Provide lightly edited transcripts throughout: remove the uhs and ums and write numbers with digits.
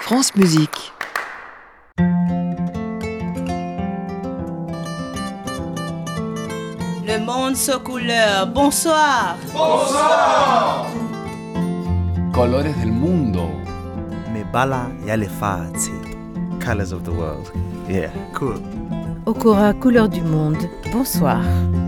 France Musique. Le monde sous couleur. Bonsoir. Bonsoir. Colores del mundo. Mebala ya lefatshe. Colors of the world. Yeah, cool. Okora, couleur du monde. Bonsoir.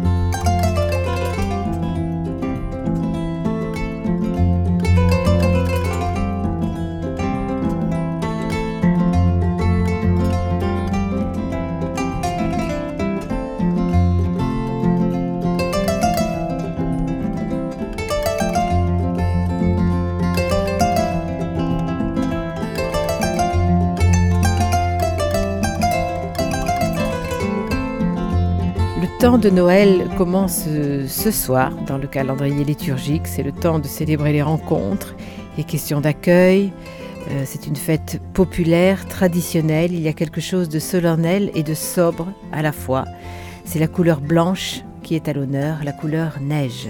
Le temps de Noël commence ce soir dans le calendrier liturgique. C'est le temps de célébrer les rencontres, les questions d'accueil. C'est une fête populaire, traditionnelle. Il y a quelque chose de solennel et de sobre à la fois. C'est la couleur blanche qui est à l'honneur, la couleur neige.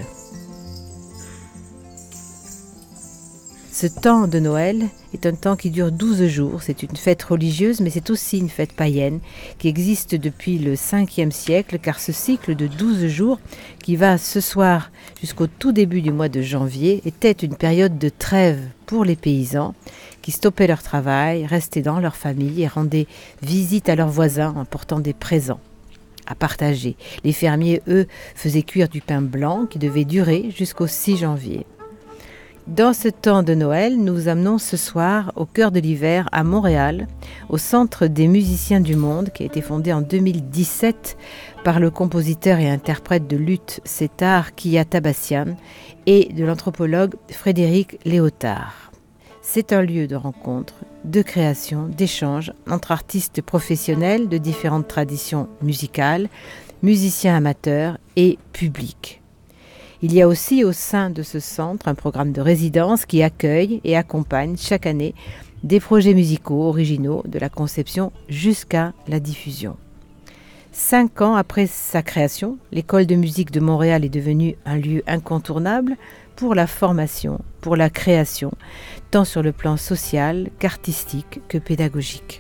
Ce temps de Noël est un temps qui dure 12 jours. C'est une fête religieuse, mais c'est aussi une fête païenne qui existe depuis le 5e siècle, car ce cycle de 12 jours, qui va ce soir jusqu'au tout début du mois de janvier, était une période de trêve pour les paysans qui stoppaient leur travail, restaient dans leur famille et rendaient visite à leurs voisins en portant des présents à partager. Les fermiers, eux, faisaient cuire du pain blanc qui devait durer jusqu'au 6 janvier. Dans ce temps de Noël, nous vous amenons ce soir au cœur de l'hiver à Montréal, au Centre des musiciens du monde, qui a été fondé en 2017 par le compositeur et interprète de luth Setar Kiyatabassian et de l'anthropologue Frédéric Léotard. C'est un lieu de rencontre, de création, d'échange entre artistes professionnels de différentes traditions musicales, musiciens amateurs et publics. Il y a aussi au sein de ce centre un programme de résidence qui accueille et accompagne chaque année des projets musicaux originaux de la conception jusqu'à la diffusion. 5 ans après sa création, l'École de musique de Montréal est devenue un lieu incontournable pour la formation, pour la création, tant sur le plan social qu'artistique que pédagogique.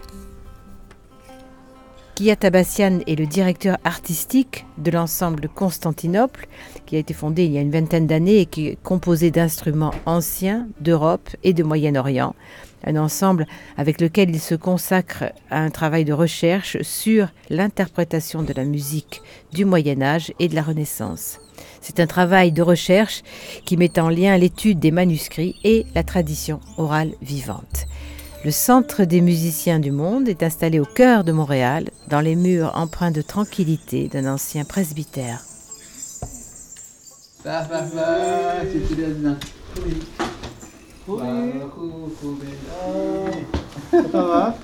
Kiyatabassian est le directeur artistique de l'ensemble Constantinople, qui a été fondé il y a une vingtaine d'années et qui est composé d'instruments anciens d'Europe et de Moyen-Orient. Un ensemble avec lequel il se consacre à un travail de recherche sur l'interprétation de la musique du Moyen-Âge et de la Renaissance. C'est un travail de recherche qui met en lien l'étude des manuscrits et la tradition orale vivante. Le Centre des musiciens du monde est installé au cœur de Montréal, dans les murs empreints de tranquillité d'un ancien presbytère. Ça va?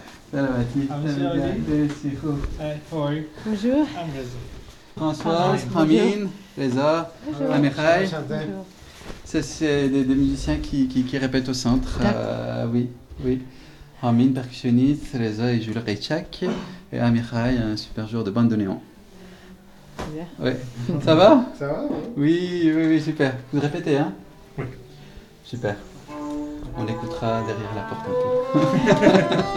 Bonjour. François, Amine, Reza, Amirai. Ça, c'est des musiciens qui répètent au centre. Oui. Amine, percussionniste, Reza et Jules Reichak. Et Amirai, un super joueur de bande de néon. Bien. Ouais. Ça va? Ça va? Oui, super. Vous répétez, hein? Oui. Super. On écoutera derrière la porte un peu.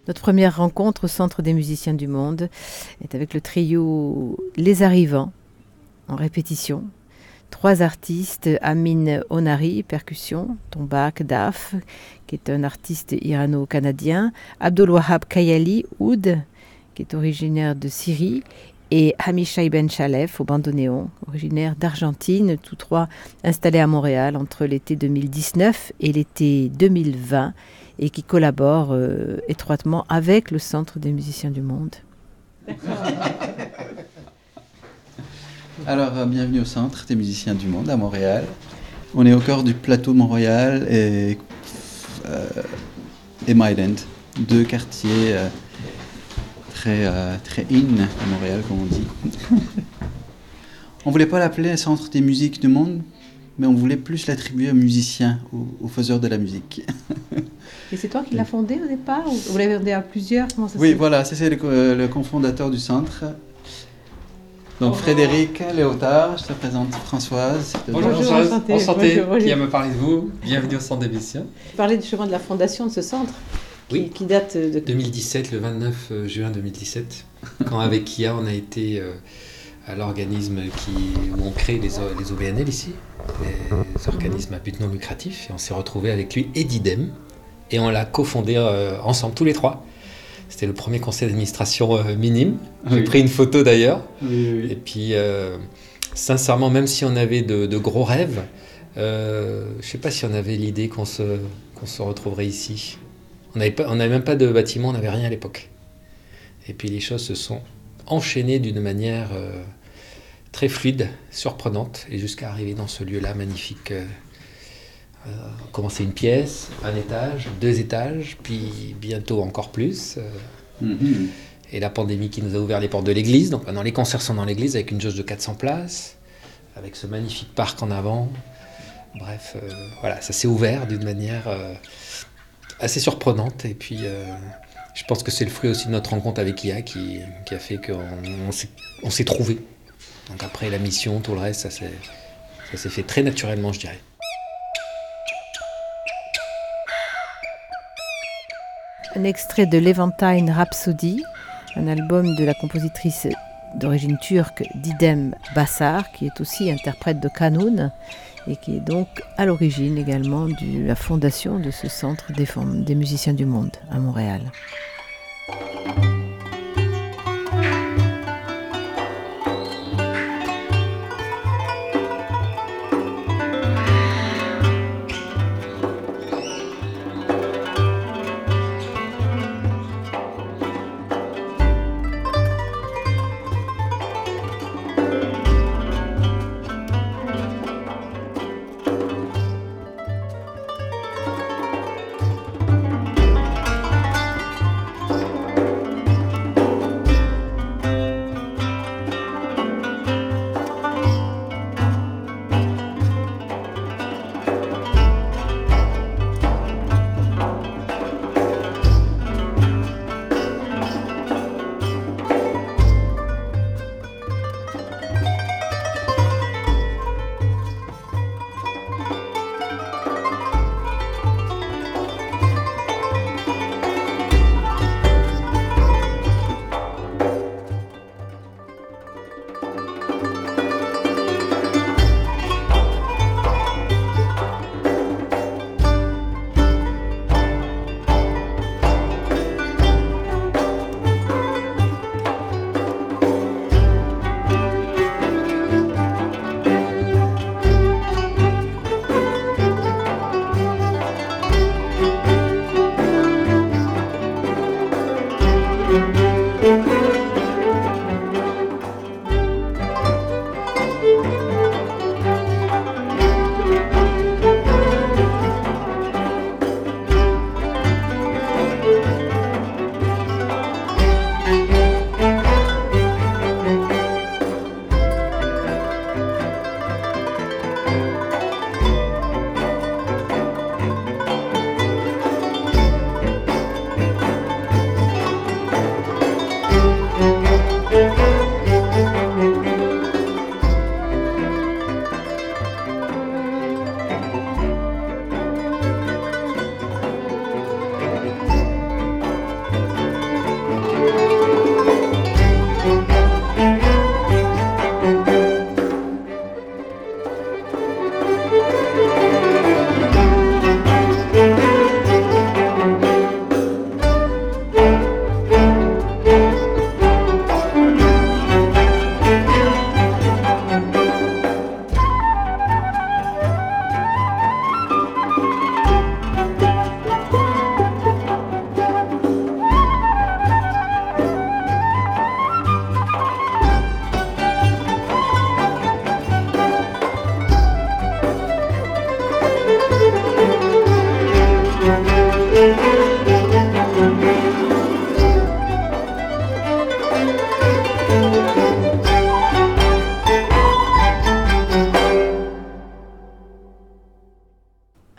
Notre première rencontre au Centre des musiciens du monde est avec le trio Les Arrivants, en répétition. 3 artistes, Amin Onari, percussion, tombak, daf, qui est un artiste irano-canadien, Abdul Wahab Kayali, oud, qui est originaire de Syrie, et Hamisha Ibn Chalef au bandoneon, originaire d'Argentine, tous 3 installés à Montréal entre l'été 2019 et l'été 2020, et qui collaborent étroitement avec le Centre des musiciens du monde. Alors, bienvenue au Centre des musiciens du monde à Montréal. On est au cœur du plateau de Montréal et Myland, 2 quartiers très in à Montréal, comme on dit. On voulait pas l'appeler Centre des musiques du monde, mais on voulait plus l'attribuer aux musiciens, aux faiseurs de la musique. Et c'est toi qui l'as fondé au départ, ou vous l'avez fondé à plusieurs? Comment ça Oui, voilà, c'est le cofondateur du centre. Donc Frédéric Léotard, je te présente Françoise. Bonjour Françoise, enchanté. Qui a me parlé de vous? Bienvenue au Centre des musiciens. Vous parlez du chemin de la fondation de ce centre, qui date de 2017, le 29 juin 2017, quand avec Kia on a été à l'organisme où on crée les OBNL ici, les organismes à but non lucratif, et on s'est retrouvé avec lui et Didem, et on l'a cofondé ensemble tous les 3. C'était le premier conseil d'administration minime. J'ai pris une photo d'ailleurs. Oui. Et puis, sincèrement, même si on avait de gros rêves, je ne sais pas si on avait l'idée qu'on se retrouverait ici. On n'avait même pas de bâtiment, on n'avait rien à l'époque. Et puis les choses se sont enchaînées d'une manière très fluide, surprenante, et jusqu'à arriver dans ce lieu-là magnifique. Commencer une pièce, 1 étage, 2 étages, puis bientôt encore plus. Et la pandémie qui nous a ouvert les portes de l'église. Donc maintenant les concerts sont dans l'église avec une jauge de 400 places, avec ce magnifique parc en avant. Bref, voilà, ça s'est ouvert d'une manière assez surprenante. Et puis je pense que c'est le fruit aussi de notre rencontre avec IA qui a fait qu'on s'est trouvés. Donc après la mission, tout le reste, ça s'est fait très naturellement, je dirais. Un extrait de Levantine Rhapsody, un album de la compositrice d'origine turque Didem Bassar, qui est aussi interprète de Kanun et qui est donc à l'origine également de la fondation de ce centre des musiciens du monde à Montréal.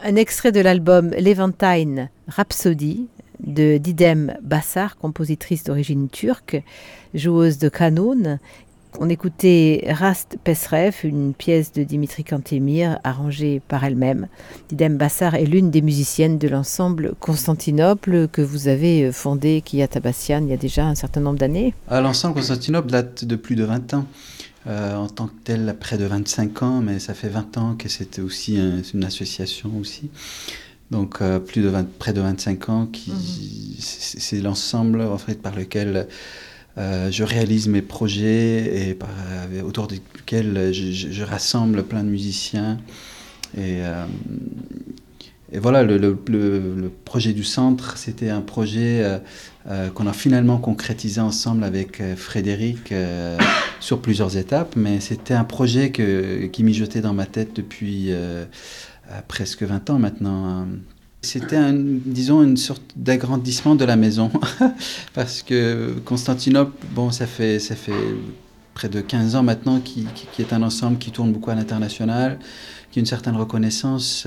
un extrait de l'album Levantine Rhapsody de Didem Bassar, compositrice d'origine turque, joueuse de qanun. On écoutait Rast Pesref, une pièce de Dimitri Cantemir arrangée par elle-même. Didem Bassar est l'une des musiciennes de l'ensemble Constantinople que vous avez fondé, Kiya Tabassian, il y a déjà un certain nombre d'années. L'ensemble Constantinople date de plus de 20 ans. En tant que tel, près de 25 ans, mais ça fait 20 ans que c'était aussi une association aussi. Donc près de 25 ans, c'est l'ensemble en fait, par lequel je réalise mes projets et autour duquel je rassemble plein de musiciens. Et voilà, le projet du centre, c'était un projet qu'on a finalement concrétisé ensemble avec Frédéric sur plusieurs étapes, mais c'était un projet qui mijotait dans ma tête depuis presque 20 ans maintenant. C'était une sorte d'agrandissement de la maison, parce que Constantinople, ça fait près de 15 ans maintenant qui est un ensemble qui tourne beaucoup à l'international, qui a une certaine reconnaissance.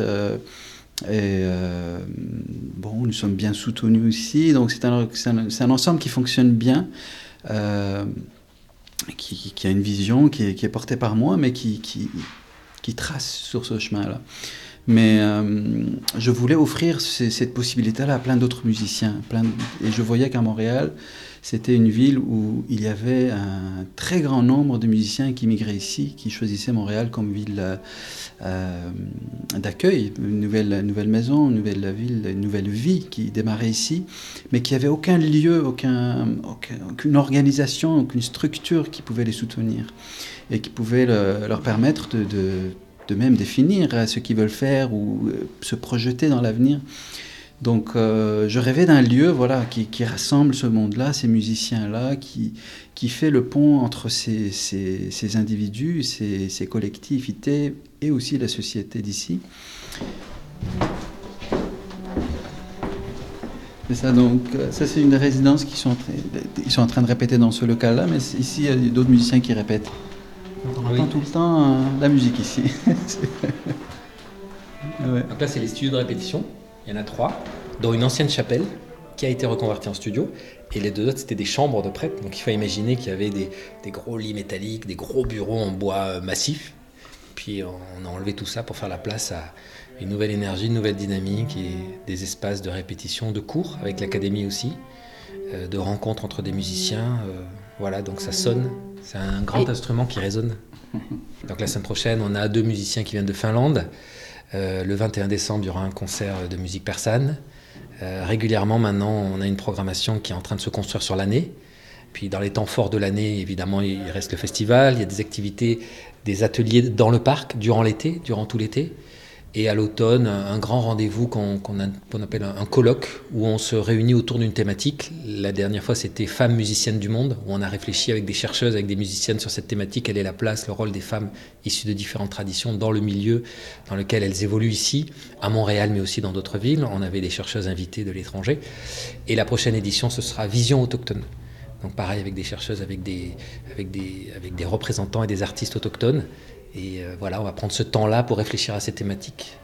Nous sommes bien soutenus aussi, donc c'est un ensemble qui fonctionne bien, qui a une vision qui est portée par moi, mais qui trace sur ce chemin-là. Mais je voulais offrir cette possibilité-là à plein d'autres musiciens. Et je voyais qu'à Montréal, c'était une ville où il y avait un très grand nombre de musiciens qui migraient ici, qui choisissaient Montréal comme ville d'accueil, une nouvelle maison, une nouvelle ville, une nouvelle vie qui démarrait ici, mais qui n'avait aucun lieu, aucune organisation, aucune structure qui pouvait les soutenir et qui pouvait leur permettre de même définir ce qu'ils veulent faire ou se projeter dans l'avenir. Donc je rêvais d'un lieu qui rassemble ce monde-là, ces musiciens-là, qui fait le pont entre ces individus, ces collectivités et aussi la société d'ici. C'est ça, donc ça c'est une résidence qu'ils sont en train de répéter dans ce local-là, mais ici il y a d'autres musiciens qui répètent. On entend tout le temps la musique ici. Ouais. Donc là, c'est les studios de répétition. Il y en a 3, dont une ancienne chapelle qui a été reconvertie en studio. Et les 2 autres, c'était des chambres de prêtres. Donc il faut imaginer qu'il y avait des gros lits métalliques, des gros bureaux en bois massif. Puis on a enlevé tout ça pour faire la place à une nouvelle énergie, une nouvelle dynamique et des espaces de répétition, de cours, avec l'académie aussi, de rencontres entre des musiciens. Donc ça sonne. C'est un grand instrument qui résonne. Donc la semaine prochaine, on a 2 musiciens qui viennent de Finlande. Le 21 décembre, il y aura un concert de musique persane. Régulièrement, maintenant, on a une programmation qui est en train de se construire sur l'année. Puis dans les temps forts de l'année, évidemment, il reste le festival. Il y a des activités, des ateliers dans le parc durant tout l'été. Et à l'automne, un grand rendez-vous qu'on appelle un colloque, où on se réunit autour d'une thématique. La dernière fois, c'était Femmes musiciennes du monde, où on a réfléchi avec des chercheuses, avec des musiciennes sur cette thématique. Quelle est la place, le rôle des femmes issues de différentes traditions dans le milieu dans lequel elles évoluent ici, à Montréal, mais aussi dans d'autres villes. On avait des chercheuses invitées de l'étranger. Et la prochaine édition, ce sera Vision autochtone. Donc pareil, avec des chercheuses, avec des représentants et des artistes autochtones. Et on va prendre ce temps-là pour réfléchir à ces thématiques.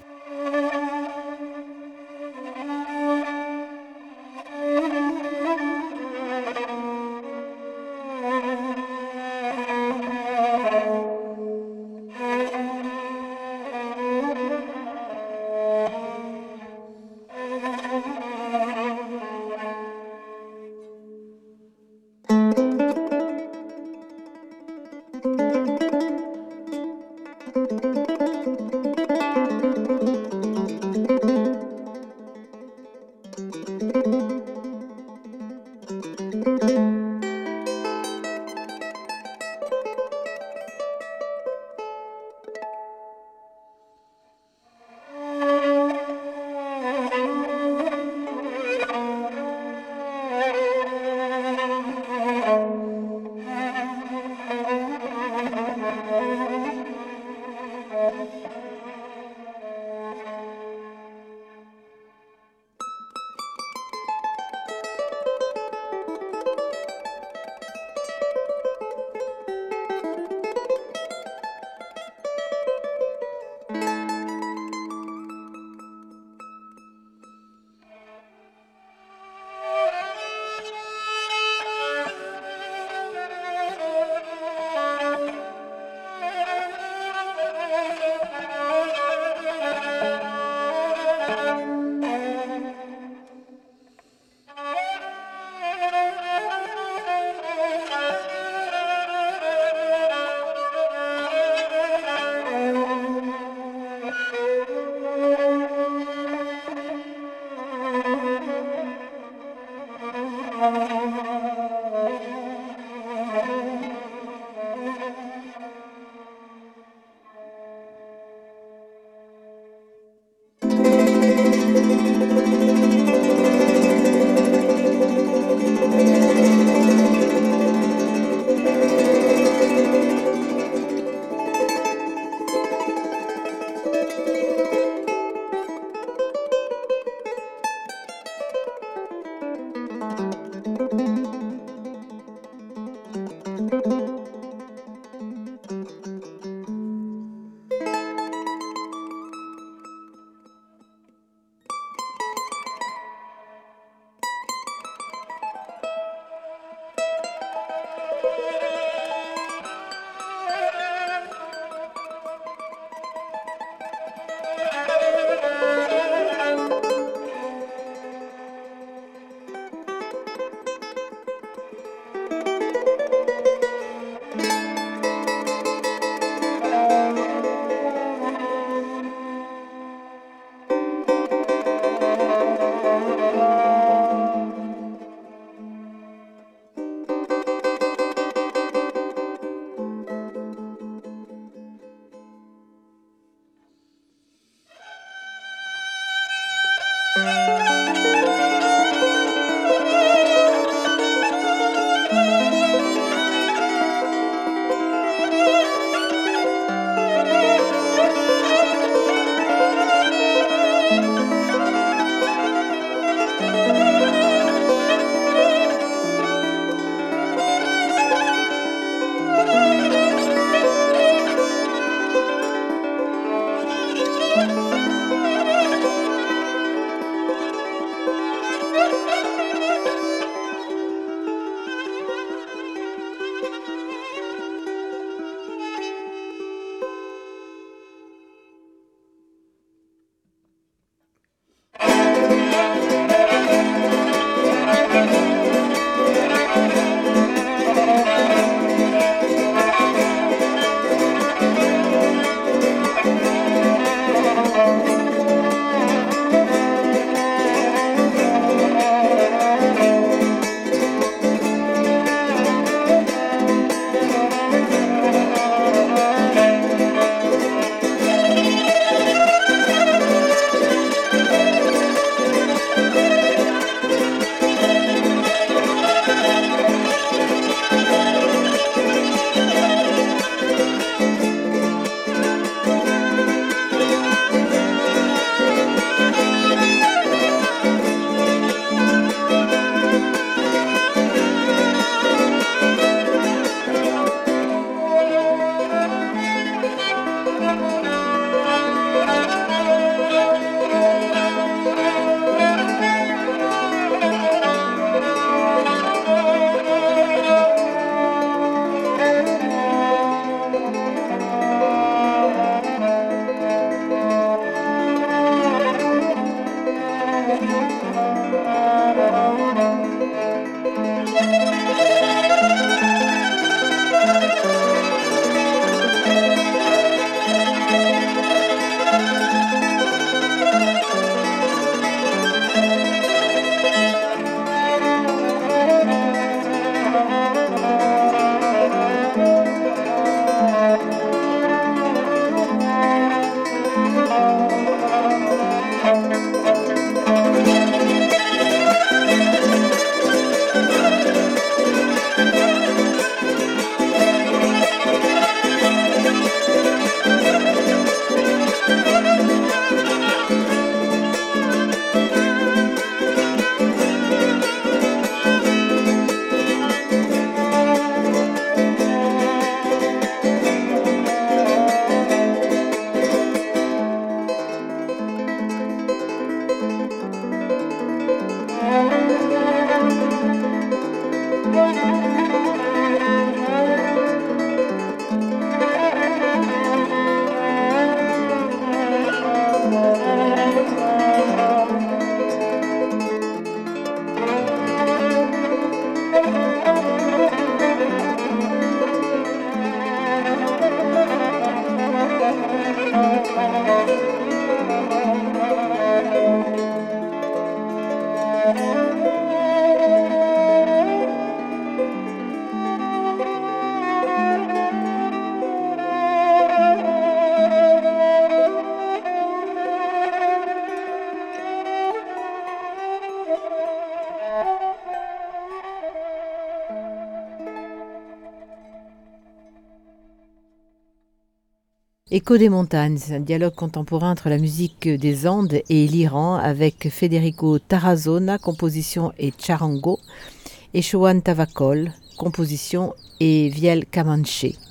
Écho des montagnes, c'est un dialogue contemporain entre la musique des Andes et l'Iran avec Federico Tarazona, composition et charango, et Showan Tavakol, composition et vielle kamanché.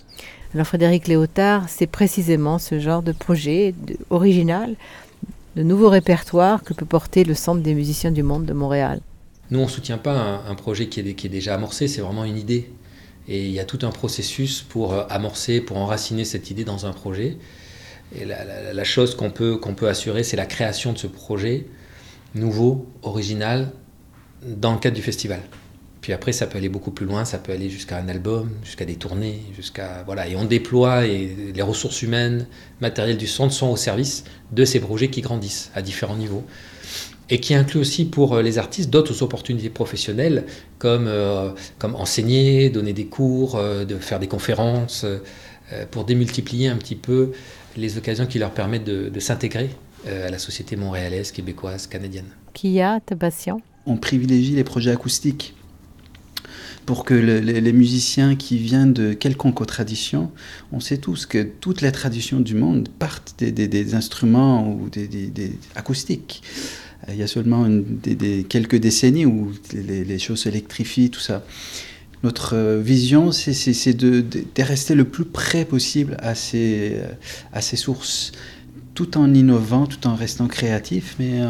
Alors Frédéric Léotard, c'est précisément ce genre de projet original, de nouveau répertoire que peut porter le Centre des musiciens du monde de Montréal. Nous, on ne soutient pas un projet qui est déjà amorcé, c'est vraiment une idée. Et il y a tout un processus pour amorcer, pour enraciner cette idée dans un projet. Et la chose qu'on peut assurer, c'est la création de ce projet nouveau, original, dans le cadre du festival. Puis après, ça peut aller beaucoup plus loin, ça peut aller jusqu'à un album, jusqu'à des tournées, et on déploie les ressources humaines, matérielles du centre sont au service de ces projets qui grandissent à différents niveaux. Et qui inclut aussi pour les artistes d'autres opportunités professionnelles, comme enseigner, donner des cours, de faire des conférences, pour démultiplier un petit peu les occasions qui leur permettent de s'intégrer à la société montréalaise, québécoise, canadienne. Kia, Tabassian. On privilégie les projets acoustiques pour que les musiciens qui viennent de quelconque autre tradition, on sait tous que toutes les traditions du monde partent des instruments ou des acoustiques. Il y a seulement quelques décennies où les choses s'électrifient, tout ça. Notre vision, c'est de rester le plus près possible à ces sources, tout en innovant, tout en restant créatif, mais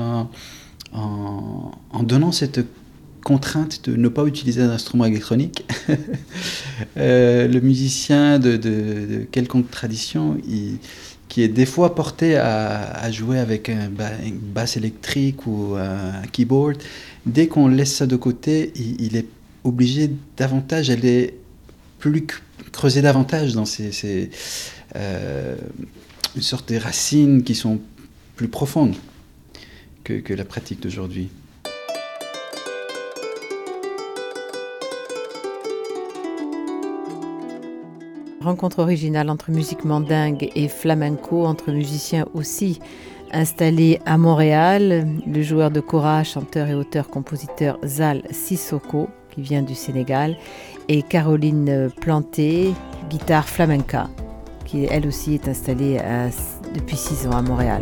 en donnant cette contrainte de ne pas utiliser d'instruments électroniques. Le musicien de quelconque tradition, qui est des fois porté à jouer avec une basse électrique ou un keyboard, dès qu'on laisse ça de côté, il est obligé davantage, creuser davantage dans une sorte de racines qui sont plus profondes que la pratique d'aujourd'hui. Rencontre originale entre musique mandingue et flamenco, entre musiciens aussi installés à Montréal. Le joueur de kora, chanteur et auteur-compositeur Zal Sissoko, qui vient du Sénégal, et Caroline Planté, guitare flamenca, qui elle aussi est installée depuis 6 ans à Montréal.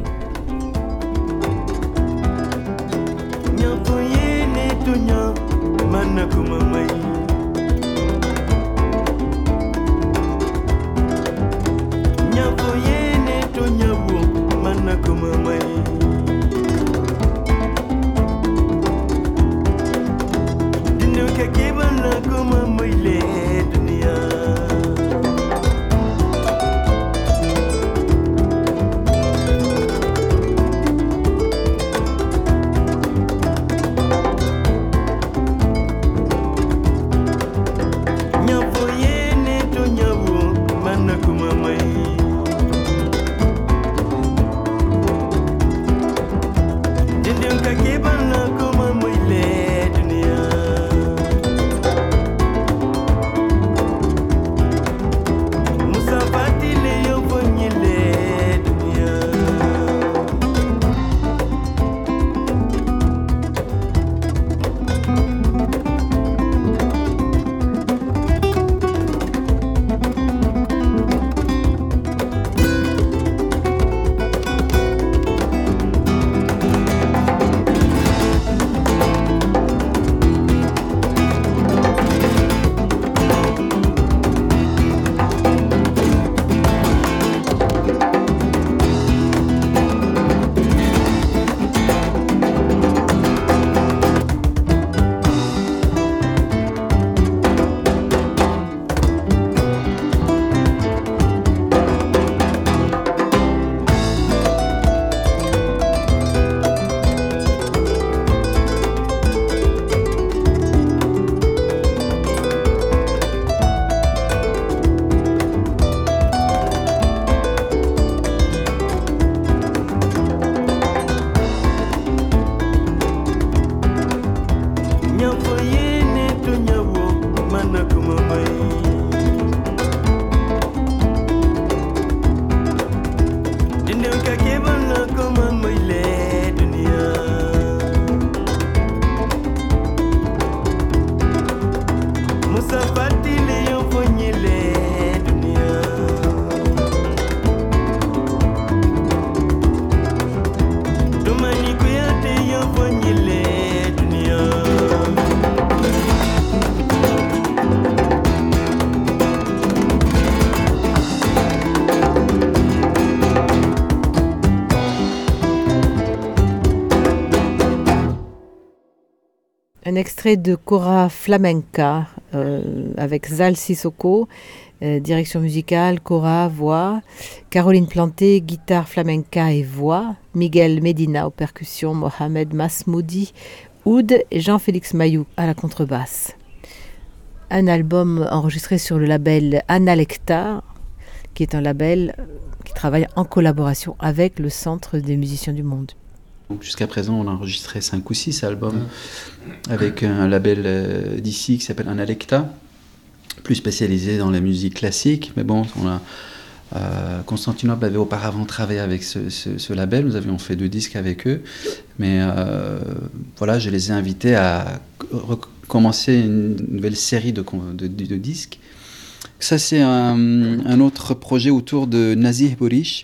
Un extrait de Cora Flamenca avec Zal Sissoko, direction musicale, Cora, voix, Caroline Planté, guitare flamenca et voix, Miguel Medina aux percussions, Mohamed Masmoudi, oud et Jean-Félix Mayou à la contrebasse. Un album enregistré sur le label Analecta, qui est un label qui travaille en collaboration avec le Centre des musiciens du monde. Donc jusqu'à présent, on a enregistré 5 ou 6 albums avec un label d'ici qui s'appelle Analecta, plus spécialisé dans la musique classique. Mais bon, Constantinople avait auparavant travaillé avec ce label. Nous avions fait 2 disques avec eux. Mais voilà, je les ai invités à recommencer une nouvelle série de disques. Ça, c'est un autre projet autour de Nazih Bourish,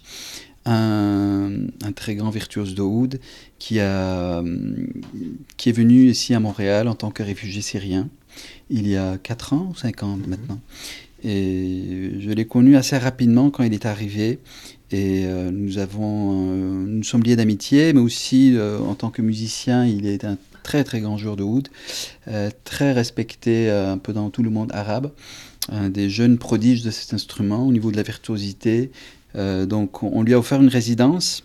un très grand virtuose de oud qui est venu ici à Montréal en tant que réfugié syrien il y a 4 ans ou 5 ans maintenant. Et je l'ai connu assez rapidement quand il est arrivé et nous sommes liés d'amitié, mais aussi en tant que musicien, il est un très très grand joueur de oud, très respecté un peu dans tout le monde arabe, un des jeunes prodiges de cet instrument au niveau de la virtuosité. Donc on lui a offert une résidence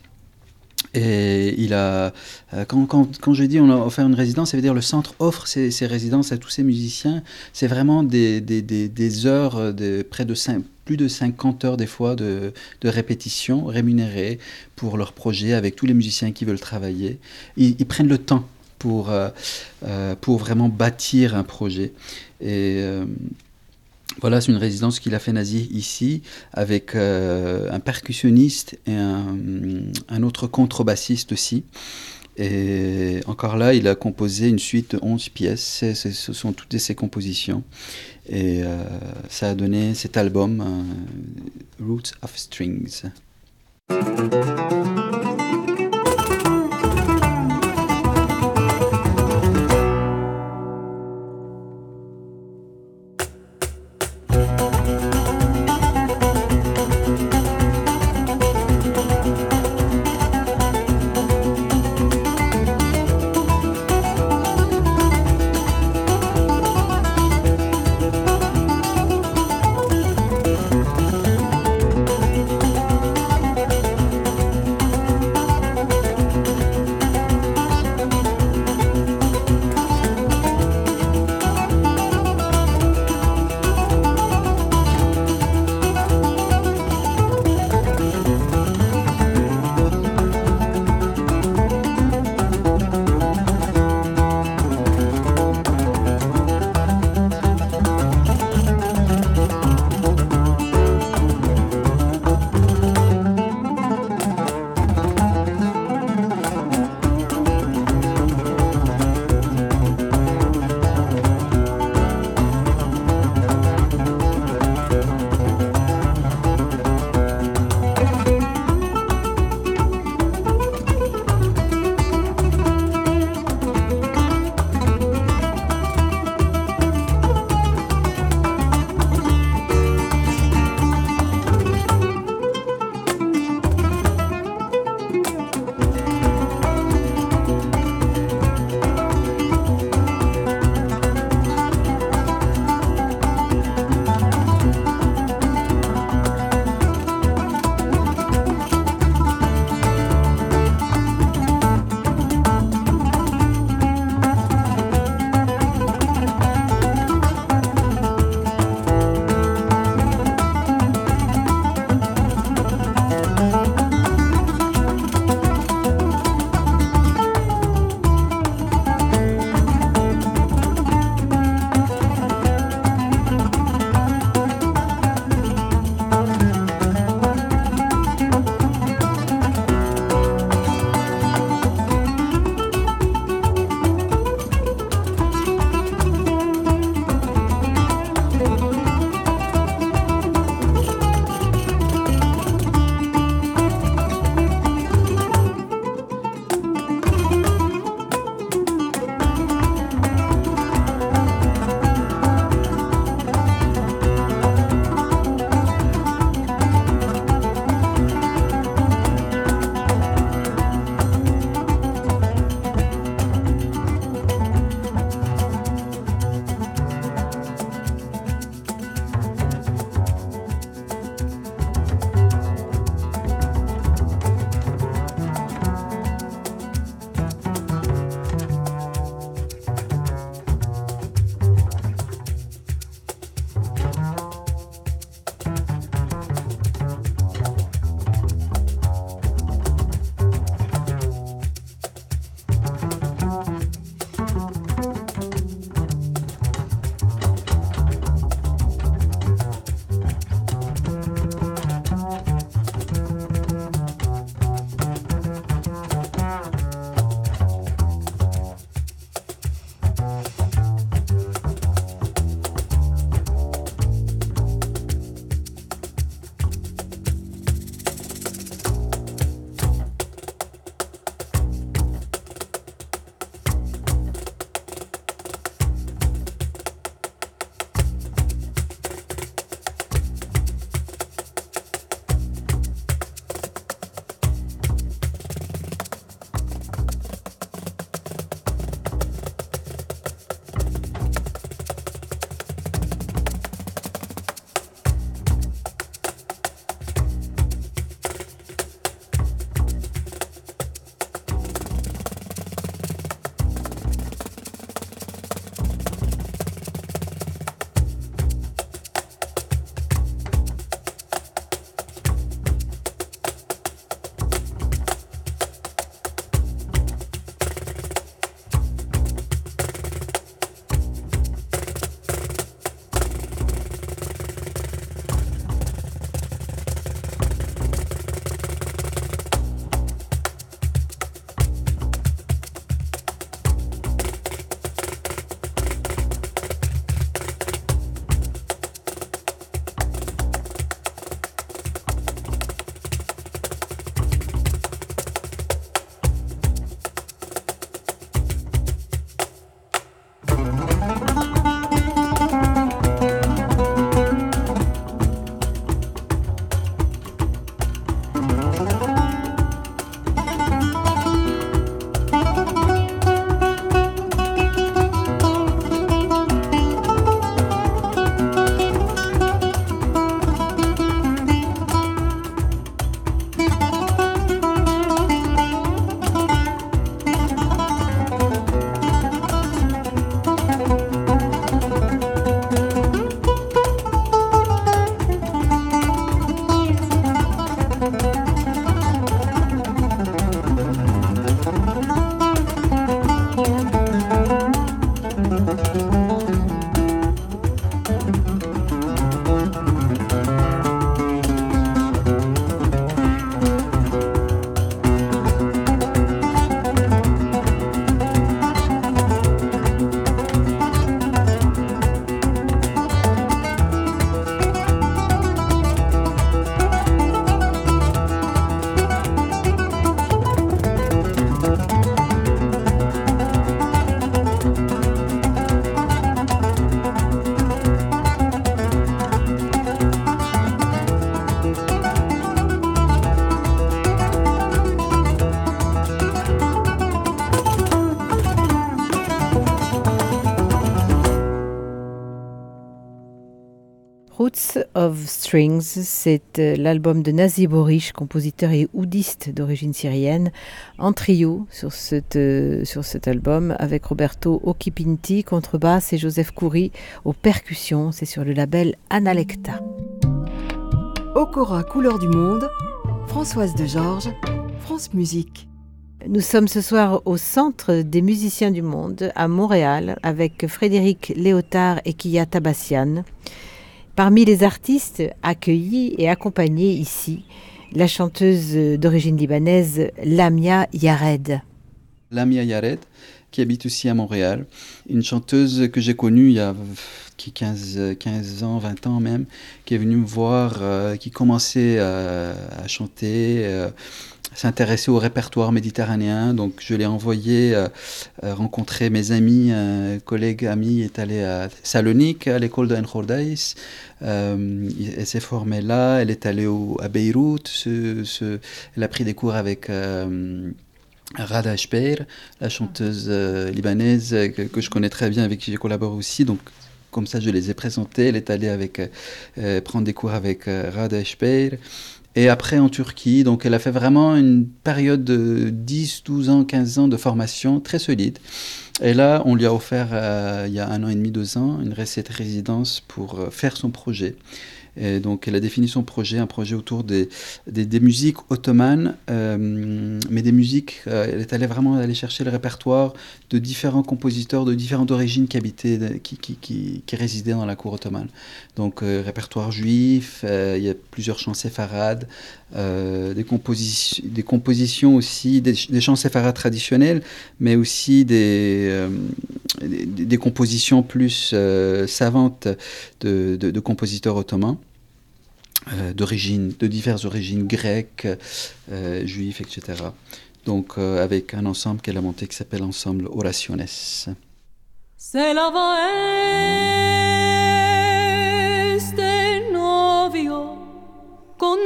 et il a quand je dis on a offert une résidence, ça veut dire le centre offre ses résidences à tous ses musiciens. C'est vraiment des heures de plus de 50 heures des fois de répétition rémunérées pour leur projet avec tous les musiciens qui veulent travailler. Ils prennent le temps pour vraiment bâtir un projet et voilà, c'est une résidence qu'il a fait Nazih ici, avec un percussionniste et un autre contrebassiste aussi. Et encore là, il a composé une suite de 11 pièces. Ce sont toutes ses compositions. Et ça a donné cet album, Roots of Strings. Youth of Strings, c'est l'album de Nazi Borish, compositeur et oudiste d'origine syrienne, en trio sur cet album avec Roberto Occhipinti, contrebasse, et Joseph Khoury aux percussions. C'est sur le label Analecta. Okora, couleur du monde, Françoise de Georges, France Musique. Nous sommes ce soir au Centre des musiciens du monde, à Montréal, avec Frédéric Léotard et Kia Tabassian. Parmi les artistes accueillis et accompagnés ici, la chanteuse d'origine libanaise Lamia Yared. Lamia Yared, qui habite aussi à Montréal. Une chanteuse que j'ai connue il y a 15 ans, 20 ans même, qui est venue me voir, qui commençait à chanter, s'intéresser au répertoire méditerranéen. Donc je l'ai envoyé rencontrer mes amis, un collègue ami est allé à Salonique, à l'école de Enkhordaïs. Elle s'est formée là, elle est allée à Beyrouth, elle a pris des cours avec Rada Shpeir, la chanteuse libanaise que je connais très bien, avec qui j'ai collaboré aussi. Donc comme ça je les ai présentés, elle est allée prendre des cours avec Rada Shpeir. Et après en Turquie, donc elle a fait vraiment une période de 10, 12 ans, 15 ans de formation très solide. Et là, on lui a offert, il y a 1 an et demi, 2 ans, une résidence pour faire son projet. Et donc elle a défini son projet, un projet autour des musiques ottomanes, mais des musiques, elle est allée vraiment aller chercher le répertoire de différents compositeurs de différentes origines qui habitaient, qui résidaient dans la cour ottomane. Donc répertoire juif, il y a plusieurs chants séfarades, des compositions aussi, des chants séfarades traditionnels, mais aussi des compositions plus savantes de compositeurs ottomans. De diverses origines grecques, juives, etc. Donc avec un ensemble qu'elle a monté qui s'appelle l'ensemble Oraciones. Se lava este novio con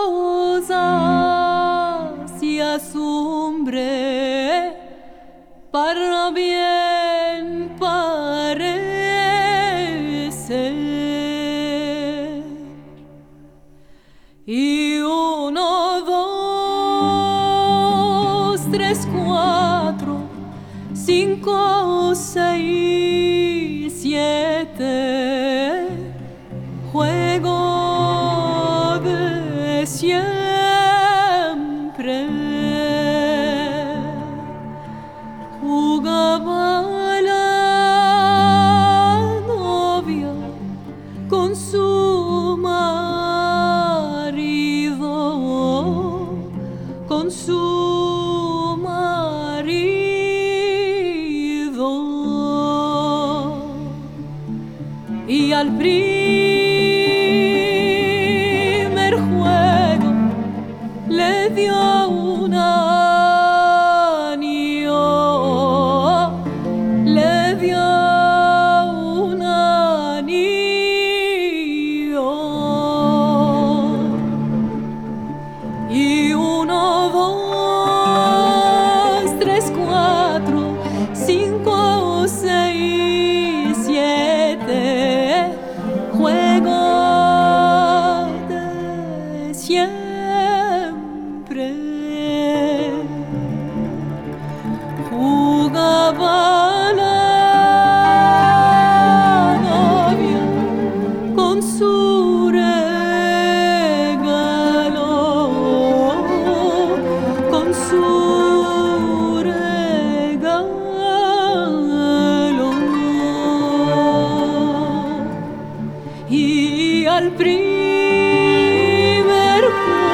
rosas y azumbre para bien parecer. Y 1, 2, 3, 4, 5, 6, 7, juego de siempre. Jugaba la novia con su con su marido, y al primer juego le dio un anillo, le dio un anillo. Y 1, 2, 3, 4, 5, 6, 7, juego de siempre. Jugaba la novia con su al primer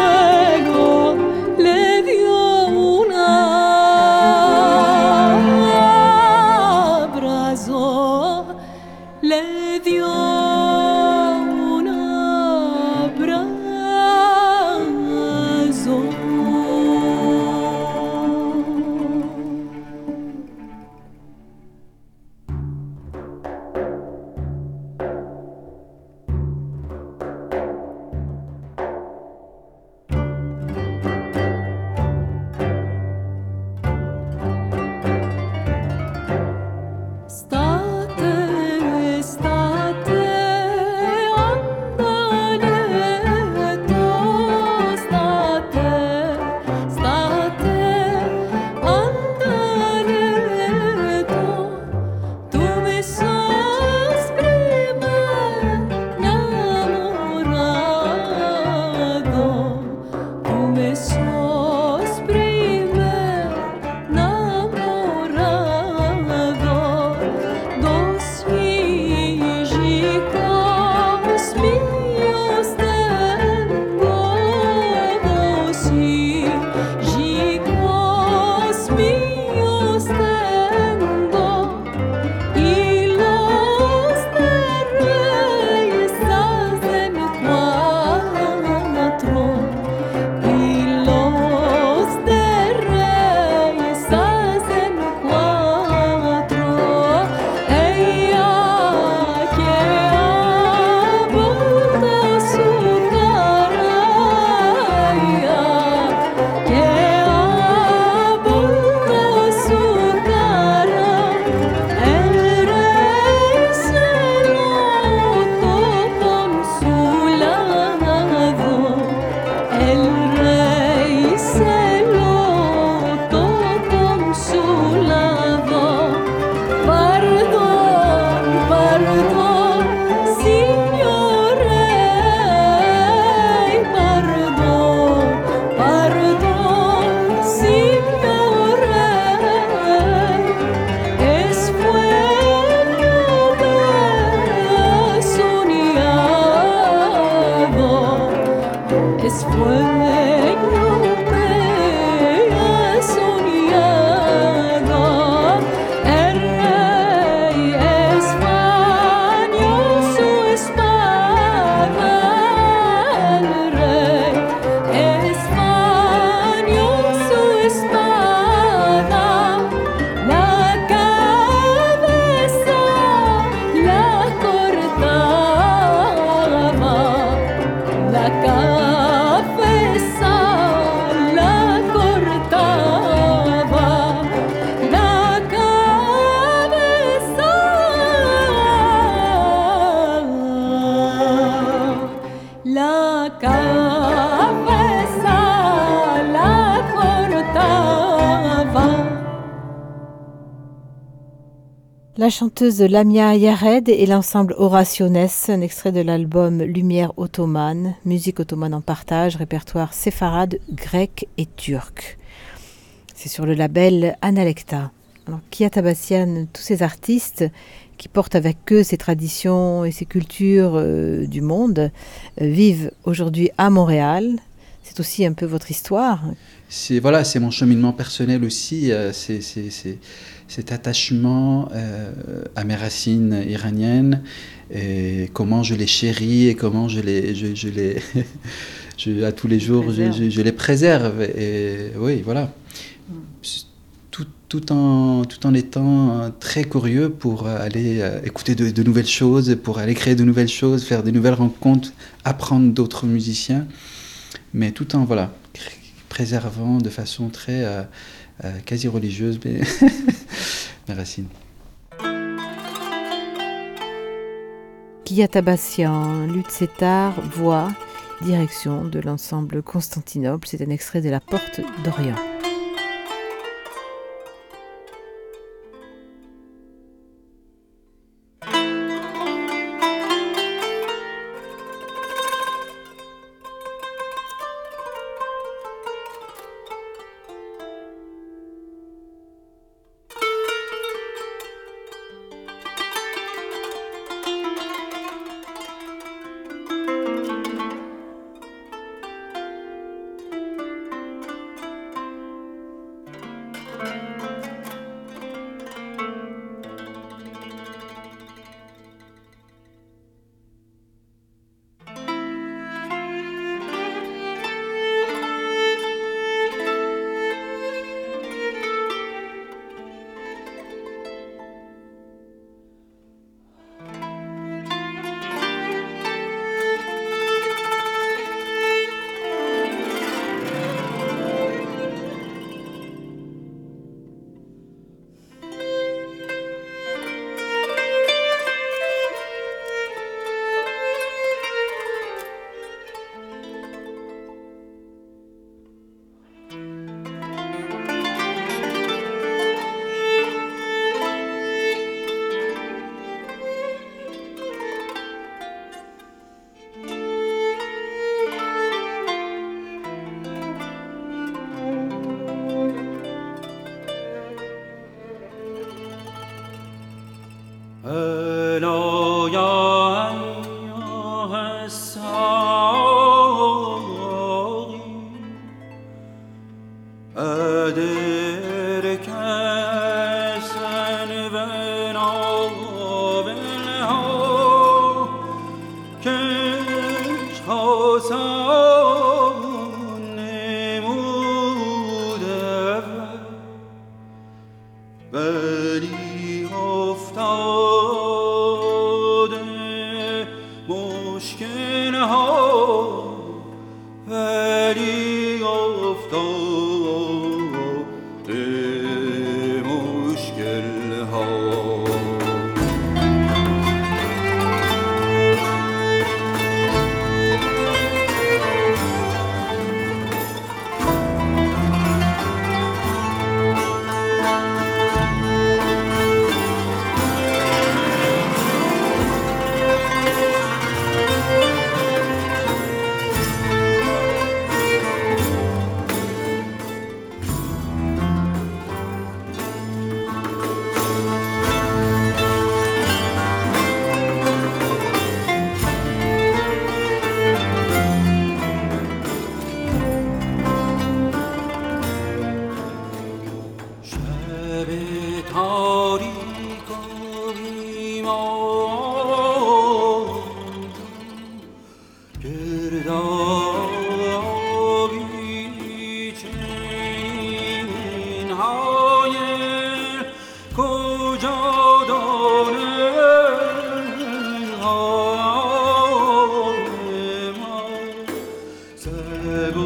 La chanteuse Lamia Yared et l'ensemble Orationes, un extrait de l'album Lumière ottomane, musique ottomane en partage, répertoire séfarade, grec et turc. C'est sur le label Analecta. Alors, Kia Tabassian, tous ces artistes qui portent avec eux ces traditions et ces cultures du monde, vivent aujourd'hui à Montréal. C'est aussi un peu votre histoire. C'est mon cheminement personnel aussi. C'est cet attachement à mes racines iraniennes et comment je les chéris et comment je les à tous les jours je les préserve. Et oui, voilà. Tout en étant très curieux pour aller écouter de nouvelles choses, pour aller créer de nouvelles choses, faire de nouvelles rencontres, apprendre d'autres musiciens, mais tout en préservant de façon très quasi religieuse mes racines. Kia Tabassian, luth setar, voix, direction de l'ensemble Constantinople. C'est un extrait de La Porte d'Orient.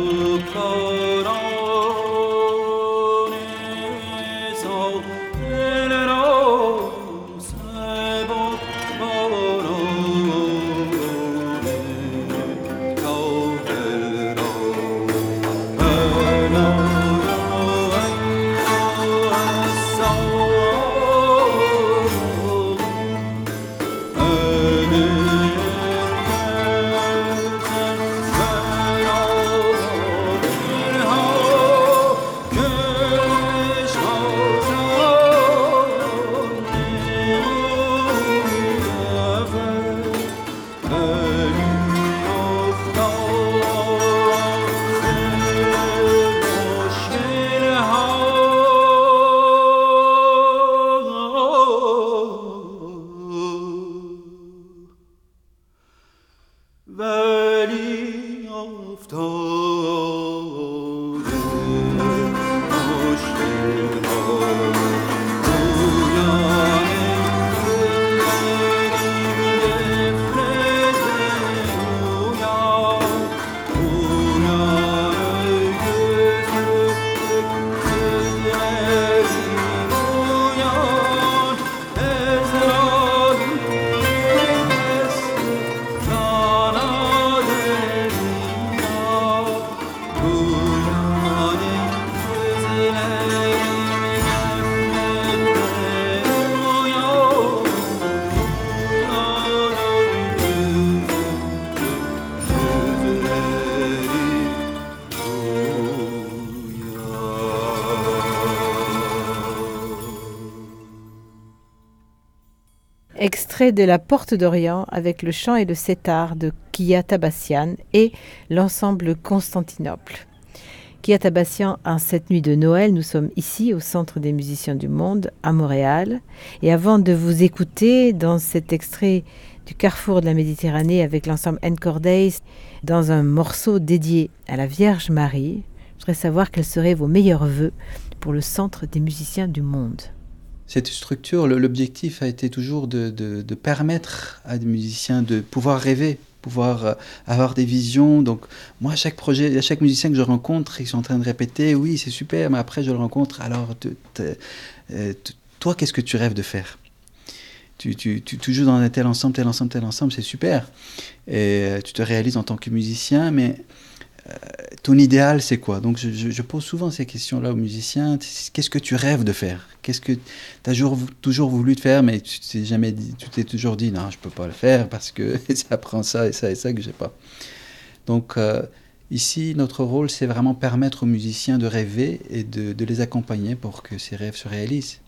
Extrait de La Porte d'Orient avec le chant et le setar de Kia Tabassian et l'ensemble Constantinople. Kia Tabassian, en cette nuit de Noël, nous sommes ici au Centre des musiciens du monde à Montréal. Et avant de vous écouter dans cet extrait du Carrefour de la Méditerranée avec l'ensemble Encore Days, dans un morceau dédié à la Vierge Marie, je voudrais savoir quels seraient vos meilleurs vœux pour le Centre des musiciens du monde. Cette structure, l'objectif a été toujours de permettre à des musiciens de pouvoir rêver, pouvoir avoir des visions. Donc moi, à chaque musicien que je rencontre, ils sont en train de répéter, oui, c'est super, mais après je le rencontre, alors toi, qu'est-ce que tu rêves de faire ? Tu joues dans un tel ensemble, c'est super. Et tu te réalises en tant que musicien, mais ton idéal, c'est quoi ? Donc je pose souvent ces questions-là aux musiciens. Qu'est-ce que tu rêves de faire ? Qu'est-ce que tu as toujours voulu te faire, mais tu t'es toujours dit, non, je ne peux pas le faire parce que ça prend ça et ça et ça que je n'ai pas. Donc ici, notre rôle, c'est vraiment permettre aux musiciens de rêver et de les accompagner pour que ces rêves se réalisent.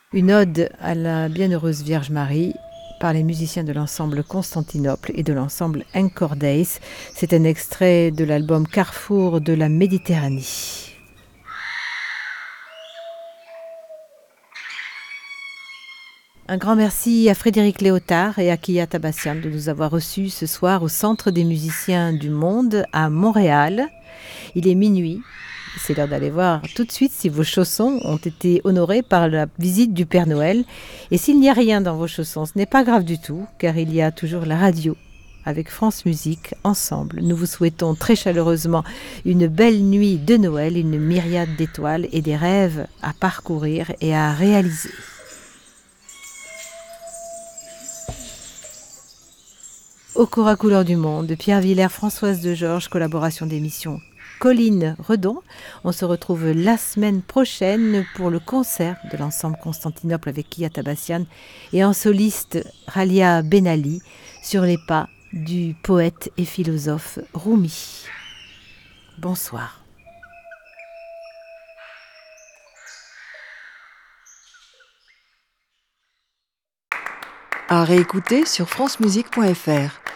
Une ode à la bienheureuse Vierge Marie par les musiciens de l'ensemble Constantinople et de l'ensemble Encore Days. C'est un extrait de l'album Carrefour de la Méditerranée. Un grand merci à Frédéric Léotard et à Kia Tabassian de nous avoir reçus ce soir au Centre des musiciens du monde à Montréal. Il est minuit. C'est l'heure d'aller voir tout de suite si vos chaussons ont été honorés par la visite du Père Noël. Et s'il n'y a rien dans vos chaussons, ce n'est pas grave du tout, car il y a toujours la radio avec France Musique ensemble. Nous vous souhaitons très chaleureusement une belle nuit de Noël, une myriade d'étoiles et des rêves à parcourir et à réaliser. Au Cora Couleur du Monde, Pierre Villers, Françoise de Georges, collaboration d'émission Colline Redon. On se retrouve la semaine prochaine pour le concert de l'ensemble Constantinople avec Kia Tabassian et en soliste Ralia Benali sur les pas du poète et philosophe Rumi. Bonsoir. À réécouter sur francemusique.fr.